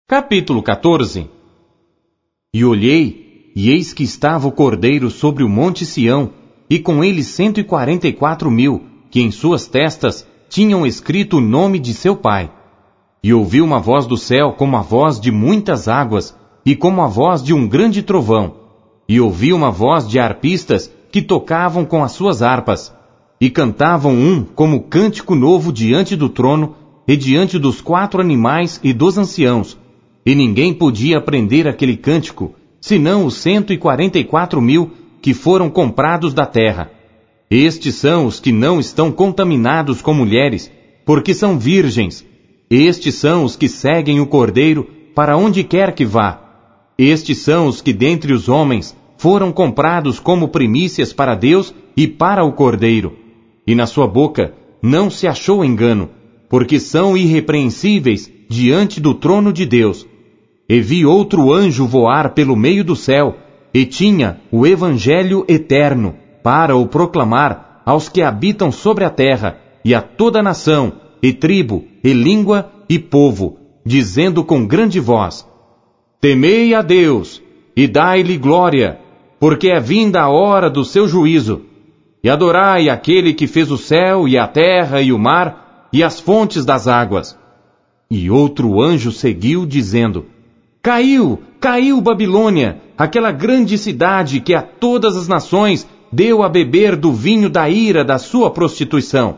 Capítulo 14. E olhei, e eis que estava o Cordeiro sobre o monte Sião, e com ele 144.000, que em suas testas tinham escrito o nome de seu pai. E ouvi uma voz do céu como a voz de muitas águas, e como a voz de um grande trovão. E ouvi uma voz de harpistas que tocavam com as suas harpas, e cantavam como cântico novo diante do trono, e diante dos 4 animais e dos anciãos. E ninguém podia aprender aquele cântico, senão os 144.000 que foram comprados da terra. Estes são os que não estão contaminados com mulheres, porque são virgens. Estes são os que seguem o Cordeiro para onde quer que vá. Estes são os que dentre os homens foram comprados como primícias para Deus e para o Cordeiro. E na sua boca não se achou engano, porque são irrepreensíveis diante do trono de Deus. E vi outro anjo voar pelo meio do céu, e tinha o Evangelho eterno, para o proclamar aos que habitam sobre a terra, e a toda nação, e tribo, e língua, e povo, dizendo com grande voz: Temei a Deus, e dai-lhe glória, porque é vinda a hora do seu juízo. E adorai aquele que fez o céu, e a terra, e o mar, e as fontes das águas. E outro anjo seguiu, dizendo: Caiu, caiu Babilônia, aquela grande cidade que a todas as nações deu a beber do vinho da ira da sua prostituição.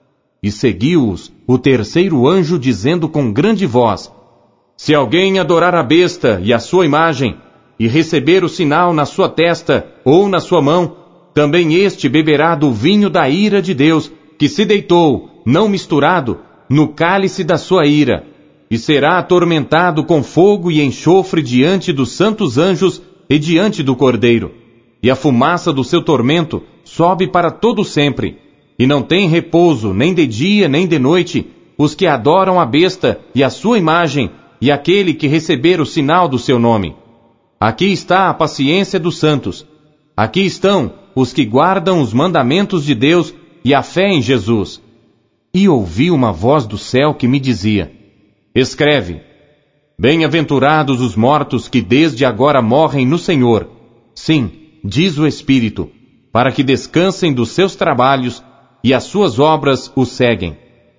E seguiu-os o terceiro anjo, dizendo com grande voz: Se alguém adorar a besta e a sua imagem, e receber o sinal na sua testa ou na sua mão, também este beberá do vinho da ira de Deus, que se deitou, não misturado, no cálice da sua ira, e será atormentado com fogo e enxofre diante dos santos anjos e diante do Cordeiro. E a fumaça do seu tormento sobe para todo sempre, e não tem repouso nem de dia nem de noite os que adoram a besta e a sua imagem, e aquele que receber o sinal do seu nome. Aqui está a paciência dos santos. Aqui estão os que guardam os mandamentos de Deus e a fé em Jesus. E ouvi uma voz do céu que me dizia: Escreve: Bem-aventurados os mortos que desde agora morrem no Senhor. Sim, diz o Espírito, para que descansem dos seus trabalhos, e as suas obras os seguem.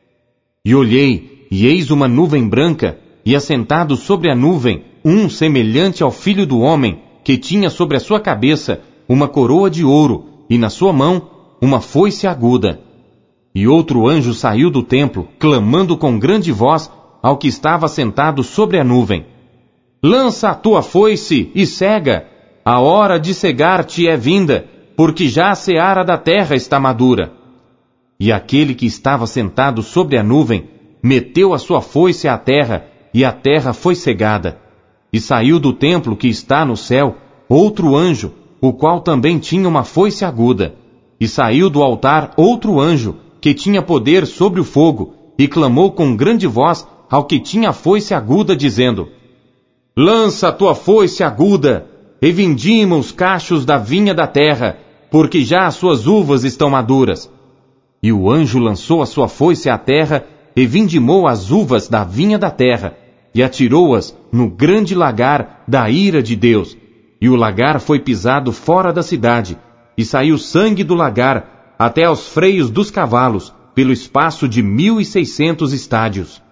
E olhei, e eis uma nuvem branca, e assentado sobre a nuvem, semelhante ao Filho do Homem, que tinha sobre a sua cabeça uma coroa de ouro, e na sua mão uma foice aguda. E outro anjo saiu do templo, clamando com grande voz ao que estava sentado sobre a nuvem: Lança a tua foice e cega, a hora de cegar-te é vinda, porque já a seara da terra está madura. E aquele que estava sentado sobre a nuvem meteu a sua foice à terra, e a terra foi cegada. E saiu do templo que está no céu outro anjo, o qual também tinha uma foice aguda. E saiu do altar outro anjo, que tinha poder sobre o fogo, e clamou com grande voz ao que tinha a foice aguda, dizendo: Lança a tua foice aguda, e vindima os cachos da vinha da terra, porque já as suas uvas estão maduras. E o anjo lançou a sua foice à terra, e vindimou as uvas da vinha da terra, e atirou-as no grande lagar da ira de Deus. E o lagar foi pisado fora da cidade, e saiu sangue do lagar até aos freios dos cavalos, pelo espaço de 1.600 estádios.